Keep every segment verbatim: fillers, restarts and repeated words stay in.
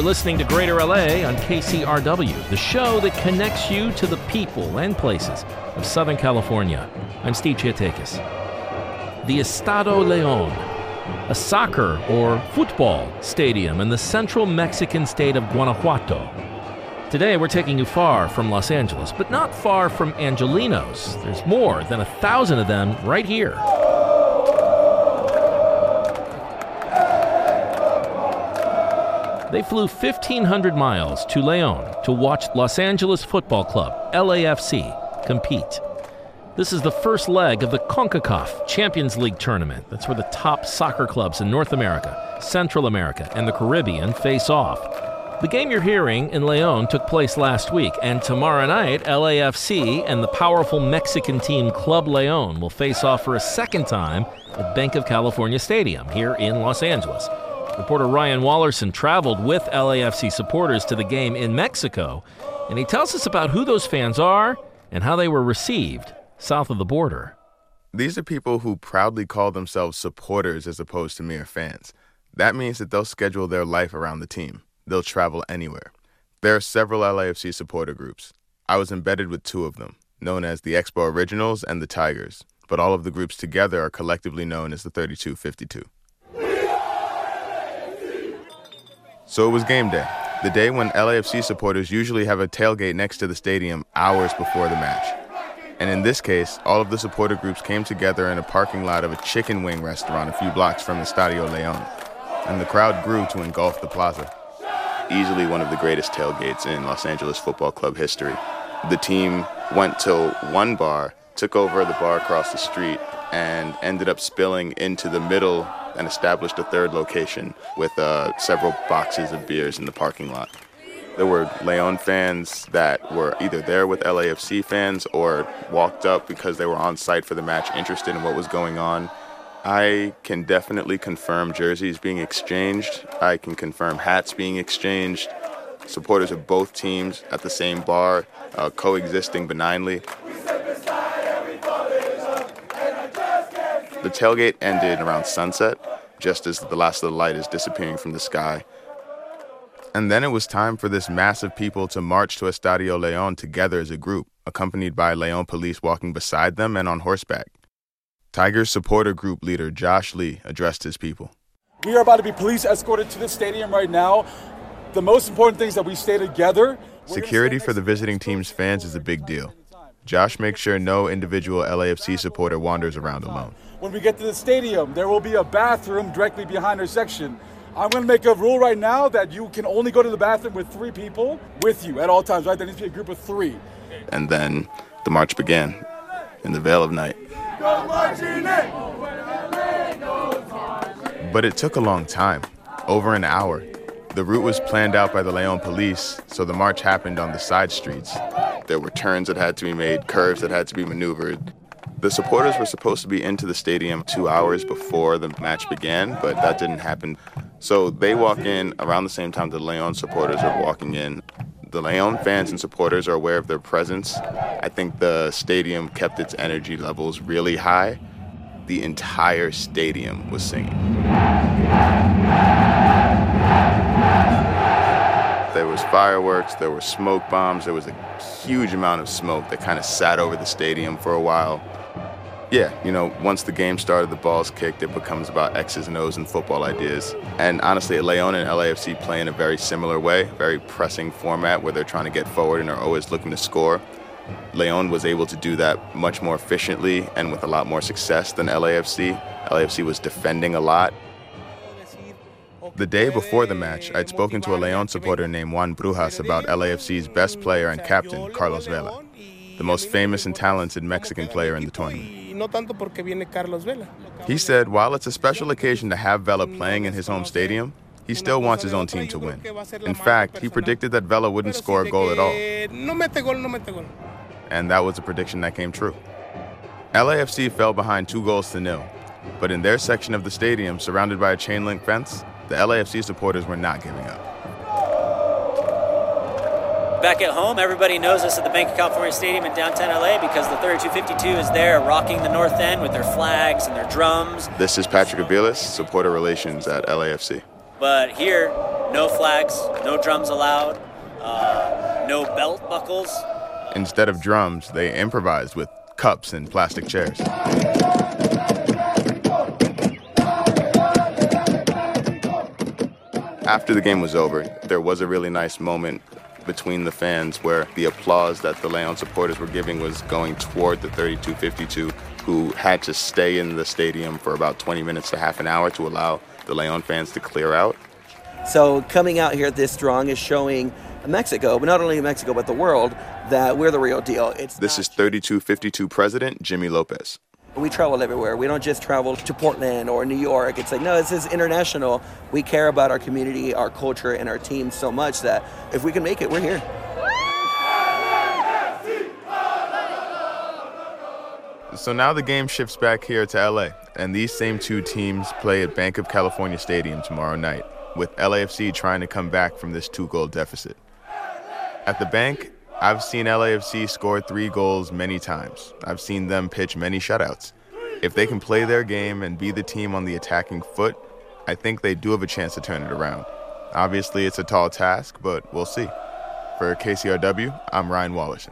listening to Greater L A on K C R W, the show that connects you to the people and places of Southern California. I'm Steve Chiatakis. The Estadio León, a soccer or football stadium in the central Mexican state of Guanajuato. Today we're taking you far from Los Angeles, but not far from Angelinos. There's more than a thousand of them right here. They flew fifteen hundred miles to León to watch Los Angeles Football Club, L A F C, compete. This is the first leg of the CONCACAF Champions League tournament. That's where the top soccer clubs in North America, Central America, and the Caribbean face off. The game you're hearing in León took place last week, and tomorrow night, L A F C and the powerful Mexican team Club León will face off for a second time at Banc of California Stadium here in Los Angeles. Reporter Ryan Wallerson traveled with L A F C supporters to the game in Mexico, and he tells us about who those fans are and how they were received south of the border. These are people who proudly call themselves supporters as opposed to mere fans. That means that they'll schedule their life around the team. They'll travel anywhere. There are several L A F C supporter groups. I was embedded with two of them, known as the Expo Originals and the Tigers, but all of the groups together are collectively known as the thirty-two fifty-two. So it was game day, the day when L A F C supporters usually have a tailgate next to the stadium hours before the match. And in this case, all of the supporter groups came together in a parking lot of a chicken wing restaurant a few blocks from Estadio León, and the crowd grew to engulf the plaza. Easily one of the greatest tailgates in Los Angeles Football Club history. The team went to one bar, took over the bar across the street, and ended up spilling into the middle and established a third location with uh, several boxes of beers in the parking lot. There were León fans that were either there with L A F C fans or walked up because they were on site for the match, interested in what was going on. I can definitely confirm jerseys being exchanged. I can confirm hats being exchanged. Supporters of both teams at the same bar, uh, coexisting benignly. The tailgate ended around sunset, just as the last of the light is disappearing from the sky. And then it was time for this mass of people to march to Estadio León together as a group, accompanied by León police walking beside them and on horseback. Tigers supporter group leader Josh Lee addressed his people. We are about to be police escorted to the stadium right now. The most important thing is that we stay together. Security for the visiting team's fans is a big deal. Josh makes sure no individual L A F C supporter wanders around alone. When we get to the stadium, there will be a bathroom directly behind our section. I'm going to make a rule right now that you can only go to the bathroom with three people with you at all times, right? There needs to be a group of three. And then the march began in the veil of night. But it took a long time, over an hour. The route was planned out by the León police, so the march happened on the side streets. There were turns that had to be made, curves that had to be maneuvered. The supporters were supposed to be into the stadium two hours before the match began, but that didn't happen. So they walk in around the same time the León supporters are walking in. The León fans and supporters are aware of their presence. I think the stadium kept its energy levels really high. The entire stadium was singing. There was fireworks, there were smoke bombs, there was a huge amount of smoke that kind of sat over the stadium for a while. Yeah, you know, once the game started, the ball's kicked, it becomes about X's and O's and football ideas. And honestly, León and L A F C play in a very similar way, very pressing format where they're trying to get forward and are always looking to score. León was able to do that much more efficiently and with a lot more success than L A F C. L A F C was defending a lot. The day before the match, I'd spoken to a León supporter named Juan Brujas about L A F C's best player and captain, Carlos Vela, the most famous and talented Mexican player in the tournament. He said while it's a special occasion to have Vela playing in his home stadium, he still wants his own team to win. In fact, he predicted that Vela wouldn't score a goal at all. And that was a prediction that came true. L A F C fell behind two goals to nil, but in their section of the stadium, surrounded by a chain-link fence, the L A F C supporters were not giving up. Back at home, everybody knows us at the Banc of California Stadium in downtown L A because the thirty-two fifty-two is there rocking the north end with their flags and their drums. This is Patrick Aviles, supporter relations at L A F C. But here, no flags, no drums allowed, uh, no belt buckles. Instead of drums, they improvised with cups and plastic chairs. After the game was over, there was a really nice moment between the fans where the applause that the Leon supporters were giving was going toward the thirty-two fifty-two, who had to stay in the stadium for about twenty minutes to half an hour to allow the Leon fans to clear out. So coming out here this strong is showing Mexico, but not only Mexico, but the world, that we're the real deal. It's This is thirty-two fifty-two President Jimmy Lopez. We travel everywhere. We don't just travel to Portland or New York. It's like, no, this is international. We care about our community, our culture, and our team so much that if we can make it, we're here. So now the game shifts back here to L A, and these same two teams play at Bank of California Stadium tomorrow night, with L A F C trying to come back from this two-goal deficit. At the Bank, I've seen L A F C score three goals many times. I've seen them pitch many shutouts. If they can play their game and be the team on the attacking foot, I think they do have a chance to turn it around. Obviously, it's a tall task, but we'll see. For K C R W, I'm Ryan Wallerson.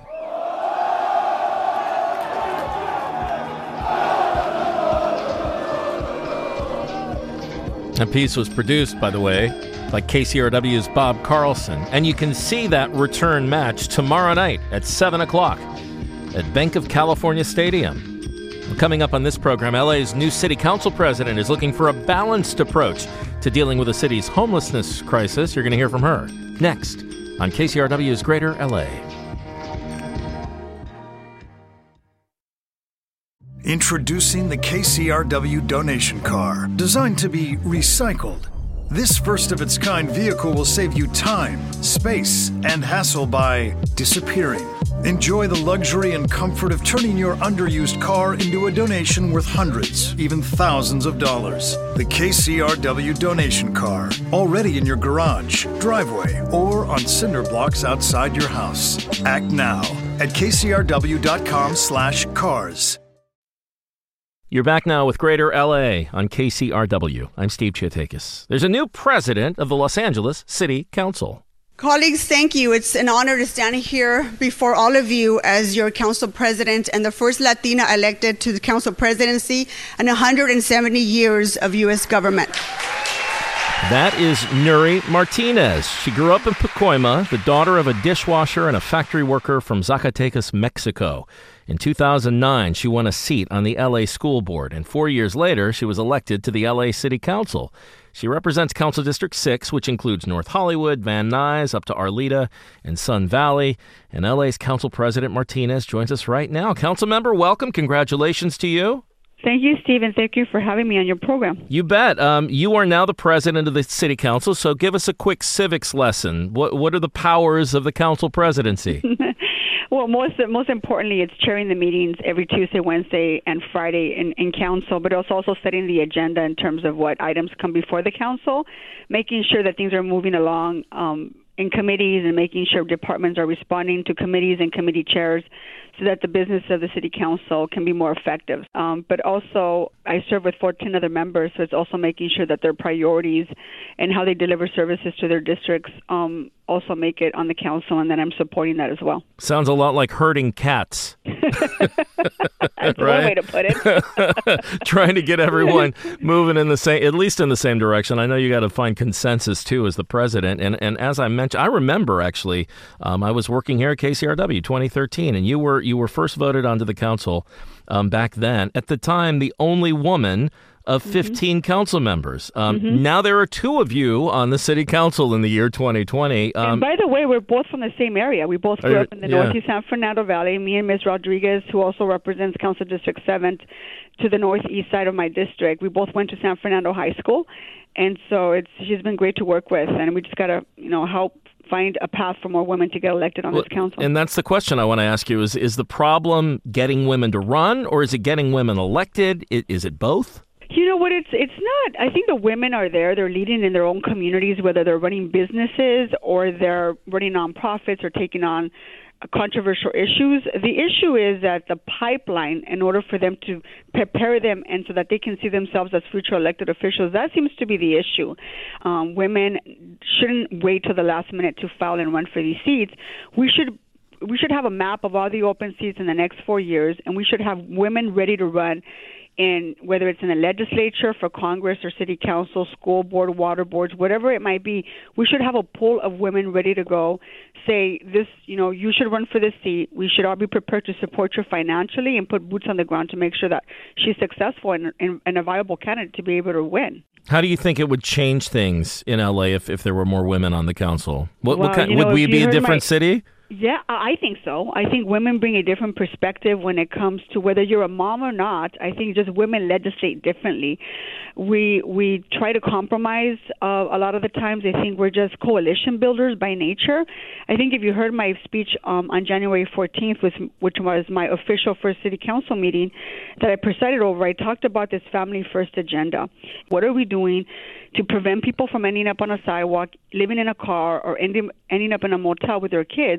That piece was produced, by the way, by K C R W's Bob Carlson. And you can see that return match tomorrow night at seven o'clock at Bank of California Stadium. Coming up on this program, L A's new city council president is looking for a balanced approach to dealing with the city's homelessness crisis. You're going to hear from her next on K C R W's Greater L A. Introducing the K C R W donation car, designed to be recycled. This first-of-its-kind vehicle will save you time, space, and hassle by disappearing. Enjoy the luxury and comfort of turning your underused car into a donation worth hundreds, even thousands of dollars. The K C R W donation car, already in your garage, driveway, or on cinder blocks outside your house. Act now at kcrw.com slash cars. You're back now with Greater L A on K C R W. I'm Steve Chiatakis. There's a new president of the Los Angeles City Council. Colleagues, thank you. It's an honor to stand here before all of you as your council president and the first Latina elected to the council presidency in one hundred seventy years of U S government. That is Nuri Martinez. She grew up in Pacoima, the daughter of a dishwasher and a factory worker from Zacatecas, Mexico. In two thousand nine, she won a seat on the L A School Board, and four years later, she was elected to the L A City Council. She represents Council District six, which includes North Hollywood, Van Nuys, up to Arleta, and Sun Valley. And L A's Council President Martinez joins us right now. Council member, welcome. Congratulations to you. Thank you, Steve, and thank you for having me on your program. You bet. Um, you are now the president of the City Council, so give us a quick civics lesson. What, what are the powers of the council presidency? Well, most most importantly, it's chairing the meetings every Tuesday, Wednesday, and Friday in, in council, but it's also setting the agenda in terms of what items come before the council, making sure that things are moving along um, in committees and making sure departments are responding to committees and committee chairs so that the business of the city council can be more effective. Um, but also, I serve with fourteen other members, so it's also making sure that their priorities and how they deliver services to their districts um, also make it on the council, and then I'm supporting that as well. Sounds a lot like herding cats. That's right? one way to put it. Trying to get everyone moving in the same, at least in the same direction. I know you got to find consensus too as the president. And and as I mentioned, I remember actually, um, I was working here at K C R W twenty thirteen, and you were you were first voted onto the council um, back then. At the time, the only woman of fifteen mm-hmm. council members. Um, mm-hmm. Now there are two of you on the city council in the year twenty twenty. Um, and by the way, we're both from the same area. We both grew uh, up in the yeah. Northeast San Fernando Valley. Me and Miz Rodriguez, who also represents Council District seven to the northeast side of my district. We both went to San Fernando High School. And so it's she's been great to work with. And we just got to, you know, help find a path for more women to get elected on well, this council. And that's the question I want to ask you is, is the problem getting women to run, or is it getting women elected? Is, is it both? You know what, it's it's not. I think the women are there. They're leading in their own communities, whether they're running businesses or they're running nonprofits or taking on controversial issues. The issue is that the pipeline, in order for them to prepare them and so that they can see themselves as future elected officials, that seems to be the issue. Um, women shouldn't wait till the last minute to file and run for these seats. We should we should have a map of all the open seats in the next four years, and we should have women ready to run in, whether it's in the legislature, for Congress or city council, school board, water boards, whatever it might be. We should have a pool of women ready to go. Say this, you know, you should run for this seat. We should all be prepared to support you financially and put boots on the ground to make sure that she's successful and, and, and a viable candidate to be able to win. How do you think it would change things in L A if, if there were more women on the council? What, well, what kind, you know, would we be a different my, city? Yeah, I think so. I think women bring a different perspective when it comes to whether you're a mom or not. I think just women legislate differently. We we try to compromise uh, a lot of the times. I think we're just coalition builders by nature. I think if you heard my speech um, on January fourteenth, which, which was my official first city council meeting that I presided over, I talked about this family first agenda. What are we doing to prevent people from ending up on a sidewalk, living in a car, or ending, ending up in a motel with their kids?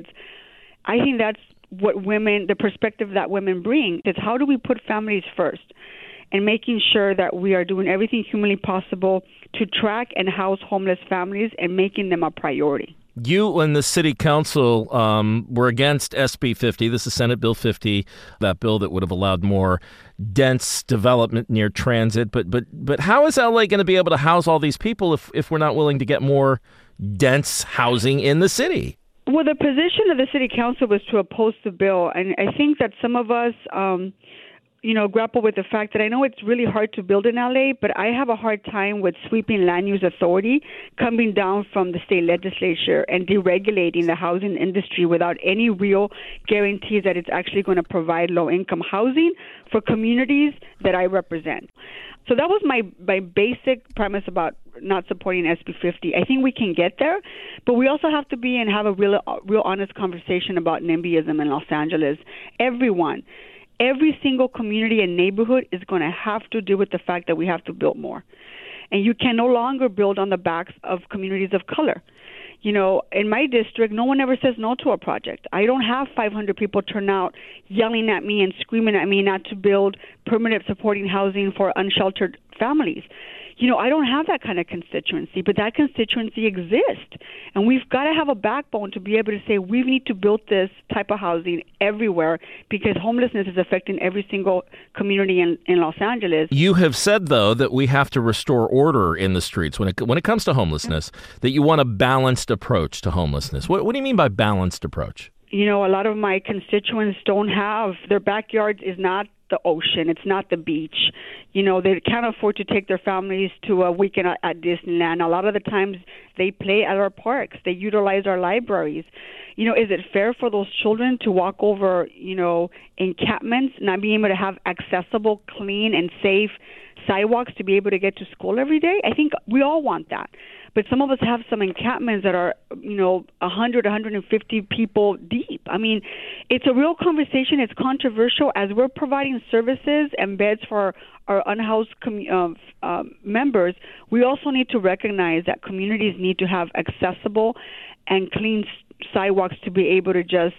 I think that's what women, the perspective that women bring, is how do we put families first and making sure that we are doing everything humanly possible to track and house homeless families and making them a priority. You and the city council um, were against S B fifty. This is Senate Bill fifty, that bill that would have allowed more dense development near transit. But but but how is L A going to be able to house all these people if, if we're not willing to get more dense housing in the city? Well, the position of the city council was to oppose the bill. And I think that some of us, um, you know, grapple with the fact that I know it's really hard to build in L A, but I have a hard time with sweeping land use authority coming down from the state legislature and deregulating the housing industry without any real guarantees that it's actually going to provide low-income housing for communities that I represent. So that was my, my basic premise about not supporting S B fifty. I think we can get there, but we also have to be and have a real, real honest conversation about NIMBYism in Los Angeles. Everyone, every single community and neighborhood is going to have to deal with the fact that we have to build more. And you can no longer build on the backs of communities of color. You know, in my district, no one ever says no to a project. I don't have five hundred people turn out yelling at me and screaming at me not to build permanent supporting housing for unsheltered families. You know, I don't have that kind of constituency, but that constituency exists. And we've got to have a backbone to be able to say we need to build this type of housing everywhere because homelessness is affecting every single community in, in Los Angeles. You have said, though, that we have to restore order in the streets when it when it comes to homelessness, mm-hmm. that you want a balanced approach to homelessness. What, what do you mean by balanced approach? You know, a lot of my constituents don't have, their backyard is not the ocean. It's not the beach. You know, they can't afford to take their families to a weekend at, at Disneyland. A lot of the times they play at our parks. They utilize our libraries. You know, is it fair for those children to walk over, you know, encampments, not being able to have accessible, clean, and safe sidewalks to be able to get to school every day? I think we all want that. But some of us have some encampments that are, you know, one hundred, one hundred fifty people deep. I mean, it's a real conversation. It's controversial. As we're providing services and beds for our unhoused com- uh, uh, members, we also need to recognize that communities need to have accessible and clean sidewalks to be able to just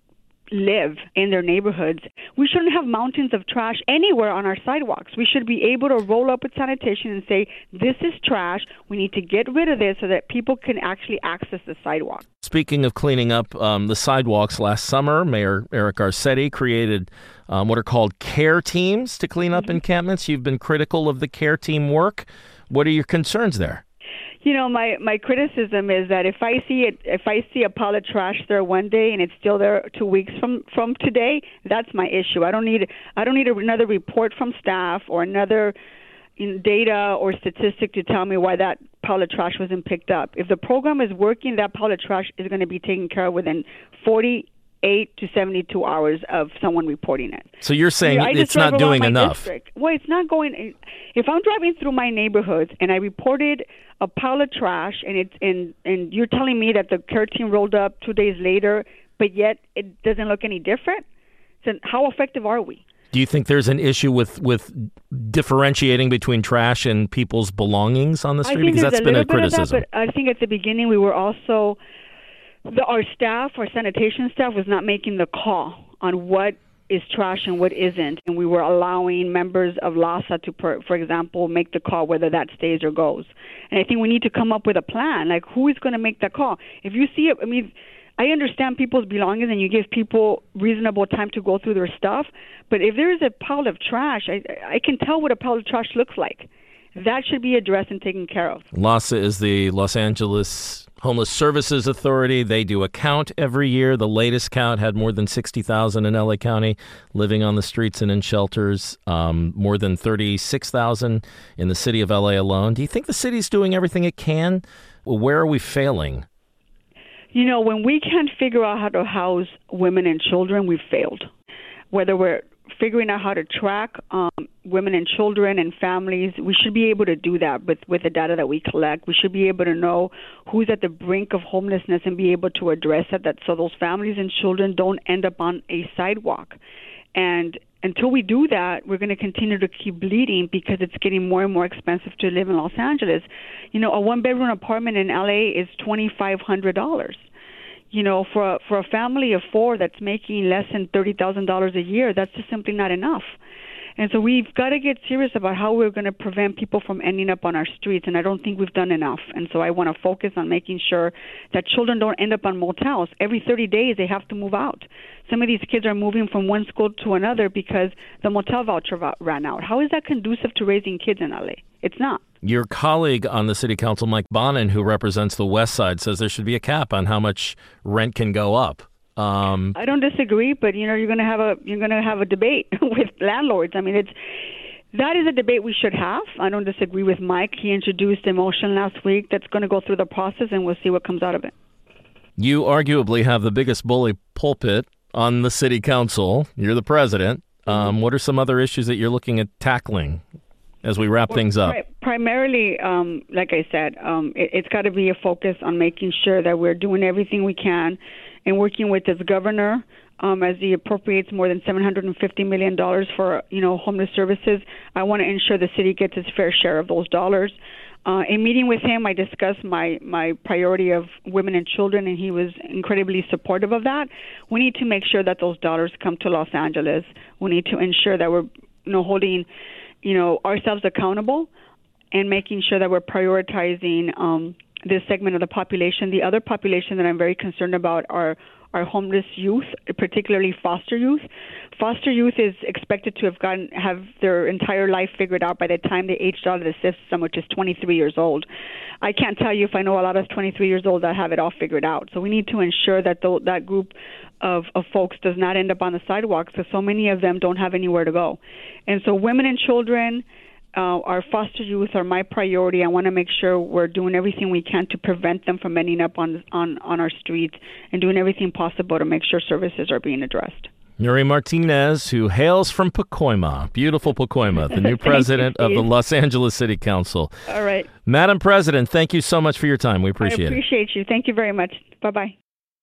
live in their neighborhoods. We shouldn't have mountains of trash anywhere on our sidewalks. We should be able to roll up with sanitation and say, this is trash. We need to get rid of this so that people can actually access the sidewalk. Speaking of cleaning up um, the sidewalks, last summer, Mayor Eric Garcetti created um, what are called care teams to clean up mm-hmm. encampments. You've been critical of the care team work. What are your concerns there? You know, my, my criticism is that if I see it, if I see a pile of trash there one day and it's still there two weeks from, from today, that's my issue. I don't need I don't need another report from staff or another data or statistic to tell me why that pile of trash wasn't picked up. If the program is working, that pile of trash is going to be taken care of within forty-eight to seventy-two hours of someone reporting it. So you're saying I it's not doing enough? District. Well, it's not going. If I'm driving through my neighborhoods and I reported a pile of trash, and it's and and you're telling me that the care team rolled up two days later, but yet it doesn't look any different, then how effective are we? Do you think there's an issue with, with differentiating between trash and people's belongings on the street? I think because there's that's a been little a criticism. Bit of that, but I think at the beginning we were also the, our staff, our sanitation staff, was not making the call on what is trash and what isn't, and we were allowing members of LAHSA to, per, for example, make the call whether that stays or goes. And I think we need to come up with a plan, like who is going to make that call? If you see it, I mean, I understand people's belongings and you give people reasonable time to go through their stuff, but if there is a pile of trash, I, I can tell what a pile of trash looks like. That should be addressed and taken care of. LAHSA is the Los Angeles Homeless Services Authority. They do a count every year. The latest count had more than sixty thousand in L A County living on the streets and in shelters, um, more than thirty-six thousand in the city of L A alone. Do you think the city's doing everything it can? Well, where are we failing? You know, when we can't figure out how to house women and children, we've failed. Whether we're figuring out how to track um, women and children and families, we should be able to do that with, with the data that we collect. We should be able to know who's at the brink of homelessness and be able to address it, that so those families and children don't end up on a sidewalk. And until we do that, we're going to continue to keep bleeding because it's getting more and more expensive to live in Los Angeles. You know, a one-bedroom apartment in L A is twenty-five hundred dollars. You know, for a, for a family of four that's making less than thirty thousand dollars a year, that's just simply not enough. And so we've got to get serious about how we're going to prevent people from ending up on our streets, and I don't think we've done enough. And so I want to focus on making sure that children don't end up on motels. Every thirty days, they have to move out. Some of these kids are moving from one school to another because the motel voucher ran out. How is that conducive to raising kids in L A? It's not. Your colleague on the city council, Mike Bonin, who represents the West Side, says there should be a cap on how much rent can go up. Um, I don't disagree, but you know you're going to have a you're going to have a debate with landlords. I mean, it's that is a debate we should have. I don't disagree with Mike. He introduced a motion last week that's going to go through the process, and we'll see what comes out of it. You arguably have the biggest bully pulpit on the city council. You're the president. Um, what are some other issues that you're looking at tackling as we wrap well, things up? Pri- primarily, um, like I said, um, it, it's got to be a focus on making sure that we're doing everything we can and working with this governor um, as he appropriates more than seven hundred fifty million dollars for, you know, homeless services. I want to ensure the city gets its fair share of those dollars. Uh, in meeting with him, I discussed my, my priority of women and children, and he was incredibly supportive of that. We need to make sure that those dollars come to Los Angeles. We need to ensure that we're, you know, holding, you know, ourselves accountable and making sure that we're prioritizing um, this segment of the population. The other population that I'm very concerned about are our homeless youth, particularly foster youth. Foster youth is expected to have gotten have their entire life figured out by the time they aged out of the system, which is twenty-three years old. I can't tell you if I know a lot of twenty-three years old that have it all figured out. So we need to ensure that the, that group of, of folks does not end up on the sidewalks, because so many of them don't have anywhere to go. And so women and children, Uh, our foster youth are my priority. I want to make sure we're doing everything we can to prevent them from ending up on on, on our streets and doing everything possible to make sure services are being addressed. Nury Martinez, who hails from Pacoima, beautiful Pacoima, the new president you, of the Los Angeles City Council. All right. Madam President, thank you so much for your time. We appreciate it. I appreciate it. you. Thank you very much. Bye-bye.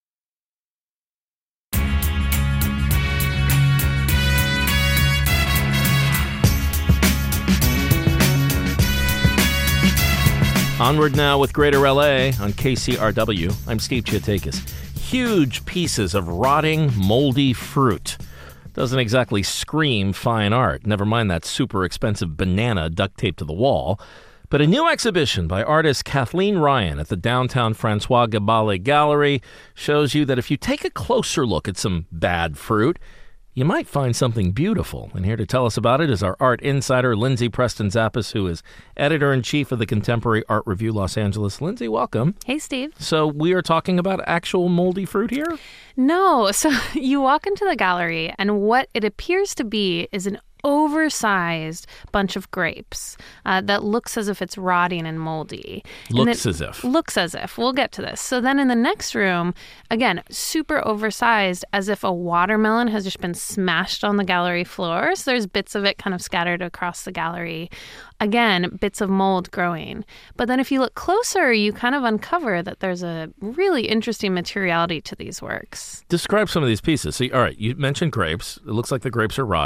Onward now with Greater L A on K C R W. I'm Steve Chiatakis. Huge pieces of rotting, moldy fruit. Doesn't exactly scream fine art. Never mind that super expensive banana duct taped to the wall. But a new exhibition by artist Kathleen Ryan at the downtown Francois Gabale Gallery shows you that if you take a closer look at some bad fruit, you might find something beautiful. And here to tell us about it is our art insider, Lindsay Preston Zappis, who is editor-in-chief of the Contemporary Art Review Los Angeles. Lindsay, welcome. Hey, Steve. So we are talking about actual moldy fruit here? No. So you walk into the gallery, and what it appears to be is an oversized bunch of grapes uh, that looks as if it's rotting and moldy. Looks and as if. Looks as if. We'll get to this. So then in the next room, again, super oversized, as if a watermelon has just been smashed on the gallery floor. So there's bits of it kind of scattered across the gallery. Again, bits of mold growing. But then if you look closer, you kind of uncover that there's a really interesting materiality to these works. Describe some of these pieces. So, all right, you mentioned grapes. It looks like the grapes are rotting.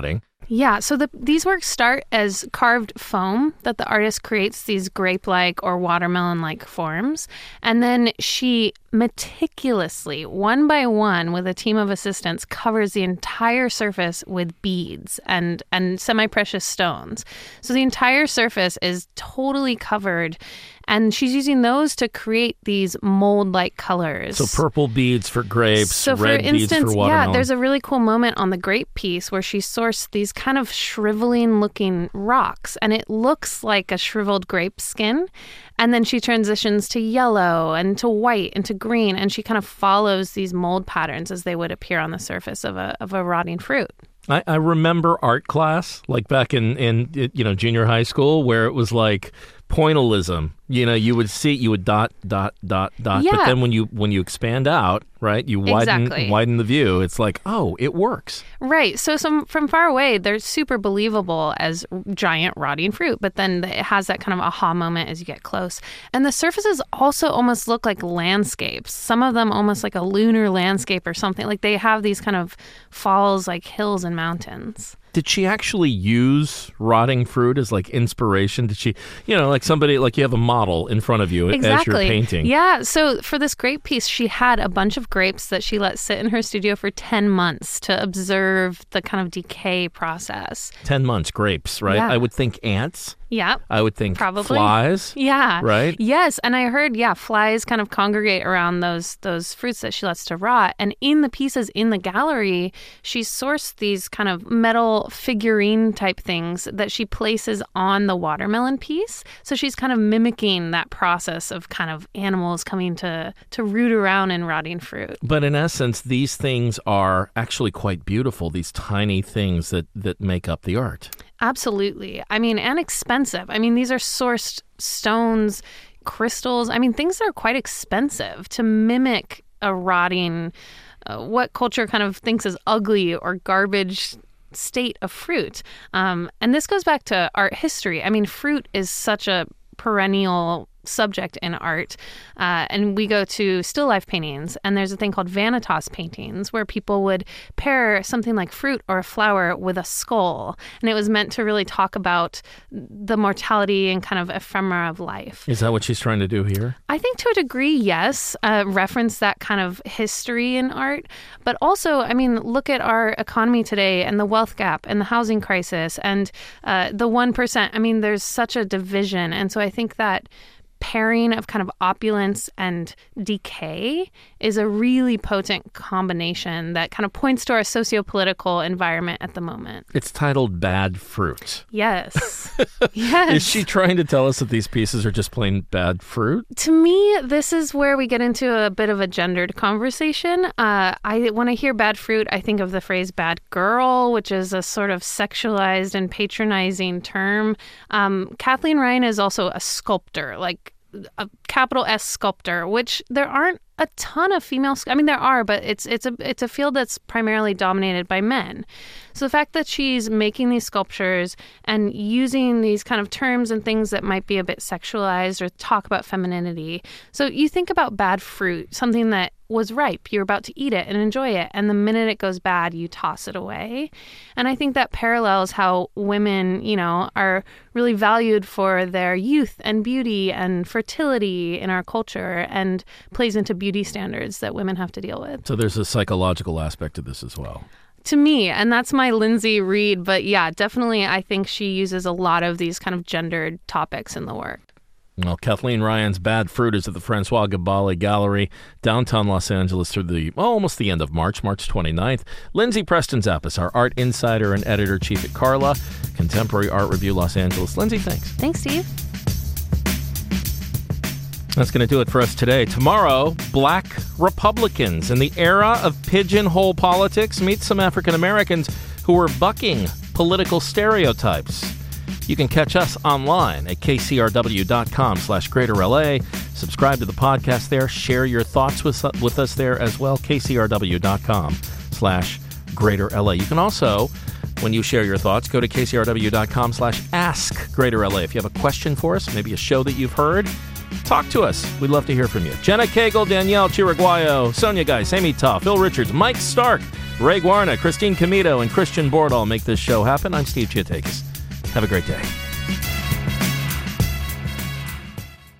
Yeah, so the, these works start as carved foam that the artist creates these grape-like or watermelon-like forms. And then she meticulously, one by one, with a team of assistants, covers the entire surface with beads and, and semi-precious stones. So the entire surface is totally covered, and she's using those to create these mold-like colors. So purple beads for grapes, so red for instance, beads for watermelon. Yeah, there's a really cool moment on the grape piece where she sourced these kind of shriveling-looking rocks, and it looks like a shriveled grape skin. And then she transitions to yellow and to white and to green, and she kind of follows these mold patterns as they would appear on the surface of a of a rotting fruit. I, I remember art class, like back in, in you know junior high school, where it was like pointillism. You know, you would see, you would dot, dot, dot, dot. Yeah. But then when you when you expand out, right, you widen Exactly. widen the view. It's like, oh, it works. Right. So some from far away, they're super believable as giant rotting fruit, but then it has that kind of aha moment as you get close. And the surfaces also almost look like landscapes. Some of them almost like a lunar landscape or something. Like they have these kind of falls like hills and mountains. Did she actually use rotting fruit as like inspiration? Did she, you know, like somebody, like you have a model in front of you Exactly. as you're painting? Yeah. So for this grape piece, she had a bunch of grapes that she let sit in her studio for ten months to observe the kind of decay process. Ten months, grapes, right? Yeah. I would think ants. Yeah. I would think Probably. flies. Yeah. Right? Yes. And I heard, yeah, flies kind of congregate around those those fruits that she lets to rot. And in the pieces in the gallery, she sourced these kind of metal figurine type things that she places on the watermelon piece. So she's kind of mimicking that process of kind of animals coming to, to root around in rotting fruit. But in essence, these things are actually quite beautiful, these tiny things that, that make up the art. Absolutely. I mean, and expensive. I mean, these are sourced stones, crystals. I mean, things that are quite expensive to mimic a rotting, uh, what culture kind of thinks is ugly or garbage state of fruit. Um, and this goes back to art history. I mean, fruit is such a perennial subject in art. Uh, and we go to still life paintings, and there's a thing called vanitas paintings where people would pair something like fruit or a flower with a skull. And it was meant to really talk about the mortality and kind of ephemera of life. Is that what she's trying to do here? I think to a degree, yes, uh, reference that kind of history in art. But also, I mean, look at our economy today and the wealth gap and the housing crisis and uh, the one percent. I mean, there's such a division. And so I think that pairing of kind of opulence and decay is a really potent combination that kind of points to our socio-political environment at the moment. It's titled Bad Fruit. Yes. Yes. Is she trying to tell us that these pieces are just plain bad fruit? To me, this is where we get into a bit of a gendered conversation. Uh, I when I hear bad fruit, I think of the phrase bad girl, which is a sort of sexualized and patronizing term. Um, Kathleen Ryan is also a sculptor, like a capital S sculptor, which there aren't a ton of female. I mean, there are, but it's it's a it's a field that's primarily dominated by men. So the fact that she's making these sculptures and using these kind of terms and things that might be a bit sexualized or talk about femininity. So you think about bad fruit, something that was ripe. You're about to eat it and enjoy it. And the minute it goes bad, you toss it away. And I think that parallels how women, you know, are really valued for their youth and beauty and fertility in our culture and plays into beauty standards that women have to deal with. So there's a psychological aspect to this as well. To me, and that's my Lindsay read, but yeah, definitely I think she uses a lot of these kind of gendered topics in the work. Well, Kathleen Ryan's Bad Fruit is at the Francois Gabali Gallery, downtown Los Angeles through the well, almost the end of March, March twenty-ninth. Lindsay Preston Zappis, our art insider and editor-chief at Carla, Contemporary Art Review Los Angeles. Lindsay, thanks. Thanks, Steve. That's going to do it for us today. Tomorrow, Black Republicans. In the era of pigeonhole politics, meet some African Americans who are bucking political stereotypes. You can catch us online at kcrw.com slash greater LA. Subscribe to the podcast there. Share your thoughts with, with us there as well. kcrw.com slash greater LA. You can also, when you share your thoughts, go to kcrw.com slash ask greater LA. If you have a question for us, maybe a show that you've heard, Talk to us. We'd love to hear from you. Jenna Cagle, Danielle Chiriguayo, Sonia Geis, Amy Tough, Phil Richards, Mike Stark, Ray Guarna, Christine Comito, and Christian Bordall make this show happen. I'm Steve Chiatakis. Have a great day.